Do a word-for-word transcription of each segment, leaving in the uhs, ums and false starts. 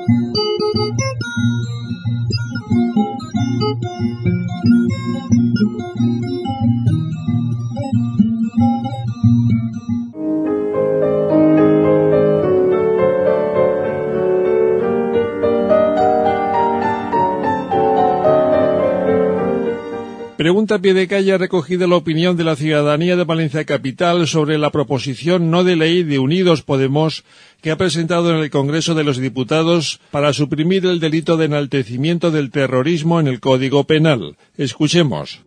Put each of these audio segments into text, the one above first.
Pregunta a pie de calle ha recogido la opinión de la ciudadanía de Valencia Capital sobre la proposición no de ley de Unidos Podemos que ha presentado en el Congreso de los Diputados para suprimir el delito de enaltecimiento del terrorismo en el Código Penal. Escuchemos.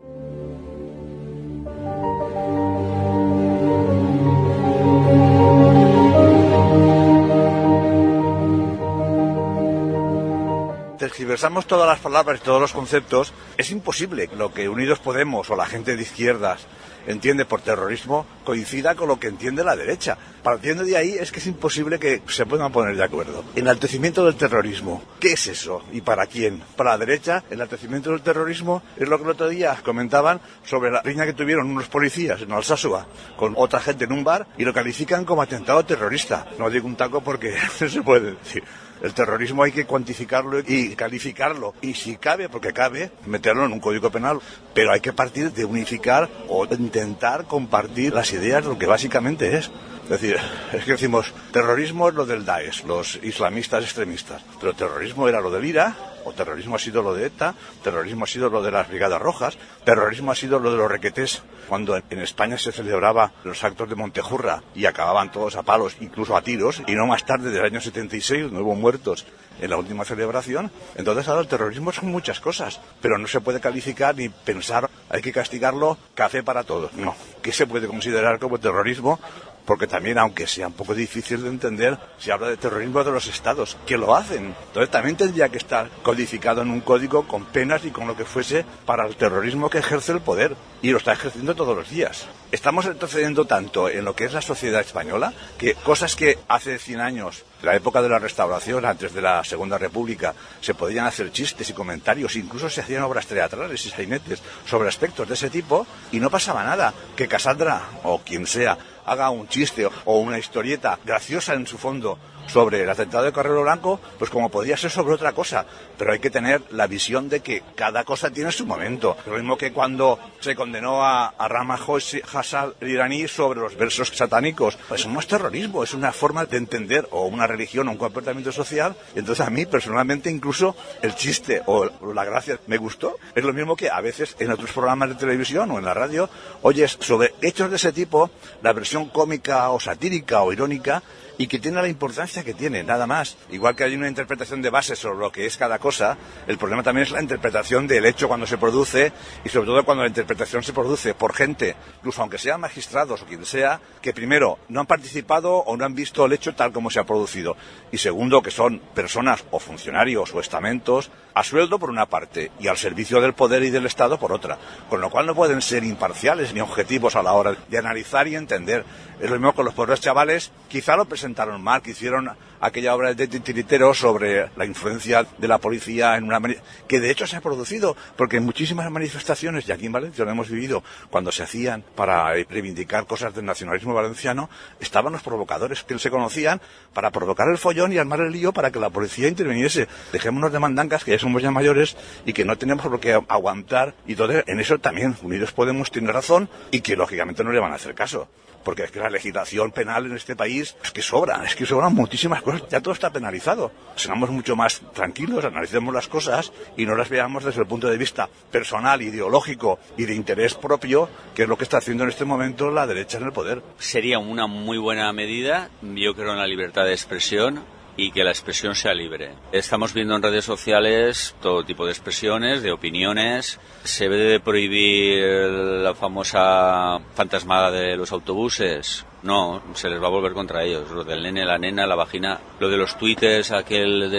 Tergiversamos todas las palabras y todos los conceptos. Es imposible lo que Unidos Podemos o la gente de izquierdas entiende por terrorismo coincida con lo que entiende la derecha. Partiendo de ahí es que es imposible que se puedan poner de acuerdo. Enaltecimiento del terrorismo. ¿Qué es eso? ¿Y para quién? Para la derecha, el enaltecimiento del terrorismo es lo que el otro día comentaban sobre la riña que tuvieron unos policías en Alsasua con otra gente en un bar y lo califican como atentado terrorista. No digo un taco porque no se puede decir. El terrorismo hay que cuantificarlo y calificarlo. Y si cabe, porque cabe, meterlo en un código penal. Pero hay que partir de unificar o intentar compartir las ideas de lo que básicamente es. Es decir, es que decimos, terrorismo es lo del Daesh, los islamistas extremistas. Pero terrorismo era lo del IRA, o terrorismo ha sido lo de ETA, terrorismo ha sido lo de las Brigadas Rojas, terrorismo ha sido lo de los requetés, cuando en España se celebraba los actos de Montejurra y acababan todos a palos, incluso a tiros, y no más tarde del año setenta y seis, no hubo muertos en la última celebración. Entonces ahora el terrorismo son muchas cosas, pero no se puede calificar ni pensar, hay que castigarlo, café para todos. No, ¿qué se puede considerar como terrorismo? Porque también, aunque sea un poco difícil de entender, se habla de terrorismo de los estados, que lo hacen. Entonces también tendría que estar codificado en un código con penas y con lo que fuese para el terrorismo que ejerce el poder. Y lo está ejerciendo todos los días. Estamos retrocediendo tanto en lo que es la sociedad española, que cosas que hace cien años, en la época de la Restauración, antes de la Segunda República, se podían hacer chistes y comentarios, incluso se hacían obras teatrales y sainetes sobre aspectos de ese tipo, y no pasaba nada. Que Casandra, o quien sea, haga un chiste o una historieta graciosa en su fondo sobre el atentado de Carrero Blanco, pues como podría ser sobre otra cosa, pero hay que tener la visión de que cada cosa tiene su momento. Lo mismo que cuando se condenó a, a Rama Hassan el iraní sobre los versos satánicos, pues no es terrorismo, es una forma de entender o una religión o un comportamiento social. Y entonces a mí personalmente incluso el chiste o la gracia me gustó. Es lo mismo que a veces en otros programas de televisión o en la radio oyes sobre hechos de ese tipo, la versión cómica o satírica o irónica, y que tiene la importancia que tiene, nada más. Igual que hay una interpretación de base sobre lo que es cada cosa, el problema también es la interpretación del hecho cuando se produce, y sobre todo cuando la interpretación se produce por gente, incluso aunque sean magistrados o quien sea, que primero no han participado o no han visto el hecho tal como se ha producido, y segundo que son personas o funcionarios o estamentos a sueldo por una parte y al servicio del poder y del Estado por otra, con lo cual no pueden ser imparciales ni objetivos a la hora de analizar y entender. Es lo mismo con los pobres chavales, quizá lo presentaron mal, que hicieron aquella obra de titiritero sobre la influencia de la policía en una que de hecho se ha producido, porque en muchísimas manifestaciones, y aquí en Valencia lo hemos vivido, cuando se hacían para reivindicar cosas del nacionalismo valenciano, estaban los provocadores que se conocían para provocar el follón y armar el lío para que la policía interviniese. Dejémonos de mandangas, que ya somos ya mayores y que no tenemos por qué aguantar, y entonces en eso también Unidos Podemos tiene razón, y que lógicamente no le van a hacer caso. Porque es que la legislación penal en este país es que sobra, es que sobran muchísimas cosas, ya todo está penalizado. Seamos mucho más tranquilos, analicemos las cosas y no las veamos desde el punto de vista personal, ideológico y de interés propio, que es lo que está haciendo en este momento la derecha en el poder. Sería una muy buena medida, yo creo, en la libertad de expresión y que la expresión sea libre. Estamos viendo en redes sociales todo tipo de expresiones, de opiniones. Se debe de prohibir la famosa fantasmada de los autobuses. No, se les va a volver contra ellos. Lo del nene, la nena, la vagina. Lo de los tuites, aquel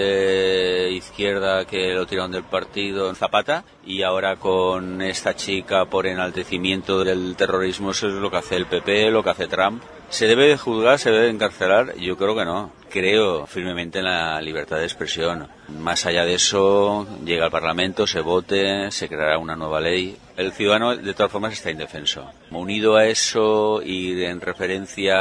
de izquierda que lo tiraron del partido en Zapata. Y ahora con esta chica por enaltecimiento del terrorismo, eso es lo que hace el P P, lo que hace Trump. ¿Se debe de juzgar, se debe de encarcelar? Yo creo que no. Creo firmemente en la libertad de expresión. Más allá de eso, llega al Parlamento, se vote, se creará una nueva ley. El ciudadano, de todas formas, está indefenso. Unido a eso y en referencia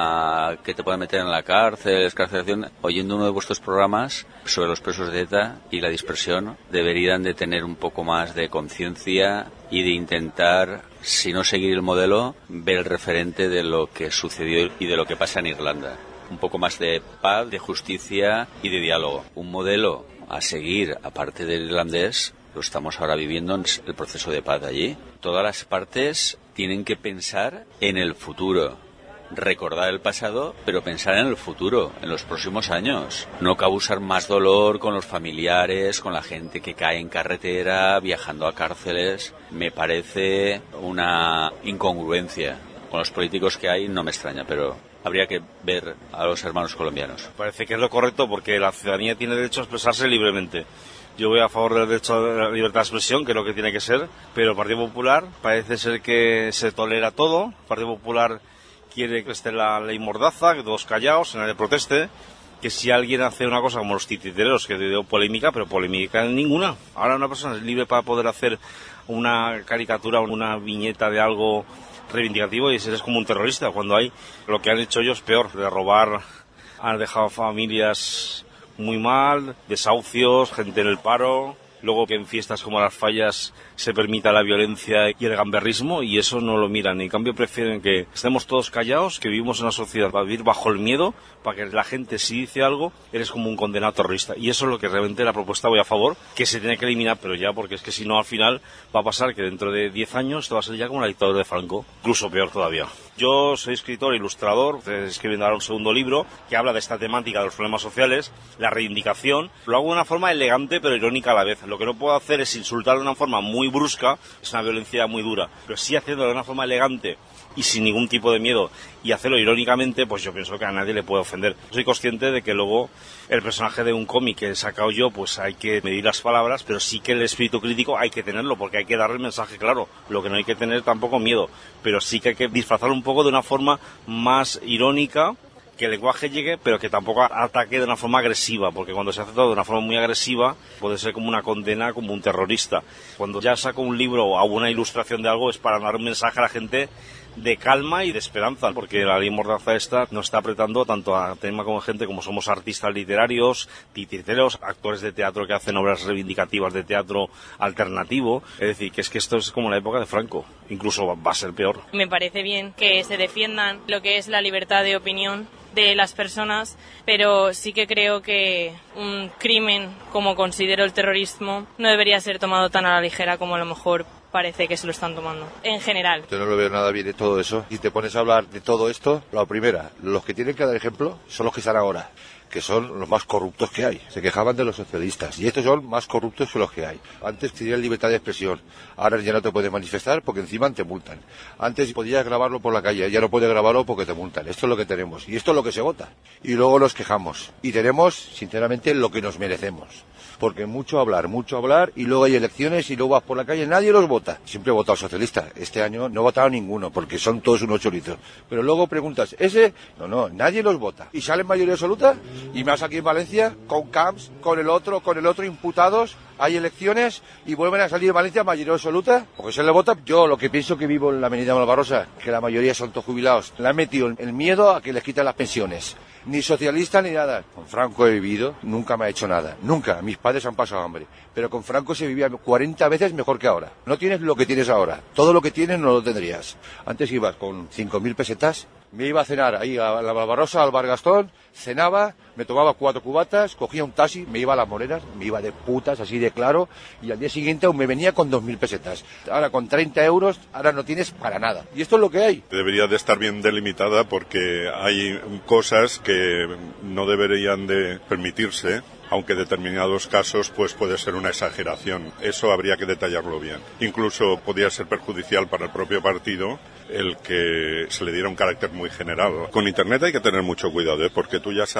a que te pueden meter en la cárcel, excarcelación, oyendo uno de vuestros programas sobre los presos de ETA y la dispersión, deberían de tener un poco más de conciencia y de intentar, si no seguir el modelo, ver el referente de lo que sucedió y de lo que pasa en Irlanda. Un poco más de paz, de justicia y de diálogo. Un modelo a seguir, aparte del irlandés, lo estamos ahora viviendo en el proceso de paz allí. Todas las partes tienen que pensar en el futuro. Recordar el pasado, pero pensar en el futuro, en los próximos años. No causar más dolor con los familiares, con la gente que cae en carretera, viajando a cárceles. Me parece una incongruencia. Con los políticos que hay no me extraña, pero habría que ver a los hermanos colombianos. Parece que es lo correcto porque la ciudadanía tiene derecho a expresarse libremente. Yo voy a favor del derecho a la libertad de expresión, que es lo que tiene que ser, pero el Partido Popular parece ser que se tolera todo. El Partido Popular quiere que esté la ley Mordaza, que todos callados, nadie proteste, que si alguien hace una cosa como los titiriteros, que dio polémica, pero polémica ninguna. Ahora una persona es libre para poder hacer una caricatura, una viñeta de algo reivindicativo y eres como un terrorista, cuando hay lo que han hecho ellos peor, de robar, han dejado familias muy mal, desahucios, gente en el paro, luego que en fiestas como las fallas se permita la violencia y el gamberrismo, y eso no lo miran. En cambio prefieren que estemos todos callados, que vivimos en una sociedad para vivir bajo el miedo, para que la gente, si dice algo, eres como un condenado terrorista. Y eso es lo que realmente la propuesta voy a favor, que se tiene que eliminar, pero ya, porque es que si no, al final va a pasar que dentro de diez años esto va a ser ya como la dictadura de Franco, incluso peor todavía. Yo soy escritor e ilustrador, estoy escribiendo ahora un segundo libro que habla de esta temática de los problemas sociales, la reivindicación. Lo hago de una forma elegante pero irónica a la vez. Lo que no puedo hacer es insultar de una forma muy brusca, es una violencia muy dura, pero sí haciéndolo de una forma elegante y sin ningún tipo de miedo, y hacerlo irónicamente, pues yo pienso que a nadie le puede ofender. Soy consciente de que luego el personaje de un cómic que he sacado yo, pues hay que medir las palabras, pero sí que el espíritu crítico hay que tenerlo, porque hay que darle el mensaje claro. Lo que no hay que tener tampoco miedo, pero sí que hay que disfrazarlo un poco de una forma más irónica, que el lenguaje llegue, pero que tampoco ataque de una forma agresiva, porque cuando se hace todo de una forma muy agresiva, puede ser como una condena, como un terrorista. Cuando ya saco un libro o hago una ilustración de algo, es para dar un mensaje a la gente de calma y de esperanza, porque la ley Mordaza esta nos está apretando tanto a tema como gente como somos artistas literarios, titiriteros, actores de teatro que hacen obras reivindicativas de teatro alternativo. Es decir, que es que esto es como la época de Franco, incluso va a ser peor. Me parece bien que se defiendan lo que es la libertad de opinión de las personas, pero sí que creo que un crimen como considero el terrorismo no debería ser tomado tan a la ligera como a lo mejor parece que se lo están tomando, en general. Yo no lo veo nada bien de todo eso. Si te pones a hablar de todo esto, la primera, los que tienen que dar ejemplo son los que están ahora, que son los más corruptos que hay. Se quejaban de los socialistas, y estos son más corruptos que los que hay. Antes tenían libertad de expresión, ahora ya no te puedes manifestar porque encima te multan. Antes podías grabarlo por la calle, ya no puedes grabarlo porque te multan. Esto es lo que tenemos, y esto es lo que se vota. Y luego nos quejamos, y tenemos, sinceramente, lo que nos merecemos. Porque mucho hablar, mucho hablar, y luego hay elecciones y luego vas por la calle, nadie los vota. Siempre he votado socialista, este año no he votado ninguno, porque son todos unos choritos. Pero luego preguntas, ¿ese? No, no, nadie los vota. Y sale en mayoría absoluta, y más aquí en Valencia, con Camps, con el otro, con el otro imputados, hay elecciones y vuelven a salir en Valencia mayoría absoluta, porque se le vota. Yo lo que pienso que vivo en la avenida Malvarrosa, que la mayoría son todos jubilados, le han metido el miedo a que les quiten las pensiones. Ni socialista ni nada. Con Franco he vivido, nunca me ha hecho nada, nunca. Mis padres han pasado hambre, pero con Franco se vivía cuarenta veces mejor que ahora. No tienes lo que tienes ahora, todo lo que tienes no lo tendrías. Antes ibas con cinco mil pesetas, me iba a cenar ahí a la Malvarrosa, al Bar Gastón, cenaba, me tomaba cuatro cubatas, cogía un taxi, me iba a Las Moreras, me iba de putas, así de claro, y al día siguiente aún me venía con dos mil pesetas. Ahora con treinta euros, ahora no tienes para nada. Y esto es lo que hay. Debería de estar bien delimitada porque hay cosas que no deberían de permitirse, aunque en determinados casos pues puede ser una exageración. Eso habría que detallarlo bien. Incluso podría ser perjudicial para el propio partido el que se le diera un carácter muy general. Con Internet hay que tener mucho cuidado, ¿eh? Porque tú ya sabes que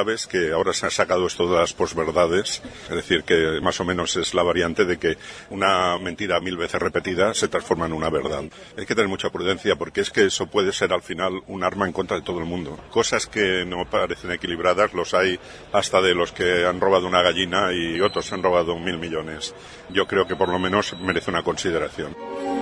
que ahora se han sacado esto de las posverdades, es decir, que más o menos es la variante de que una mentira mil veces repetida se transforma en una verdad. Hay que tener mucha prudencia porque es que eso puede ser al final un arma en contra de todo el mundo. Cosas que no parecen equilibradas los hay hasta de los que han robado una gallina y otros han robado mil millones. Yo creo que por lo menos merece una consideración.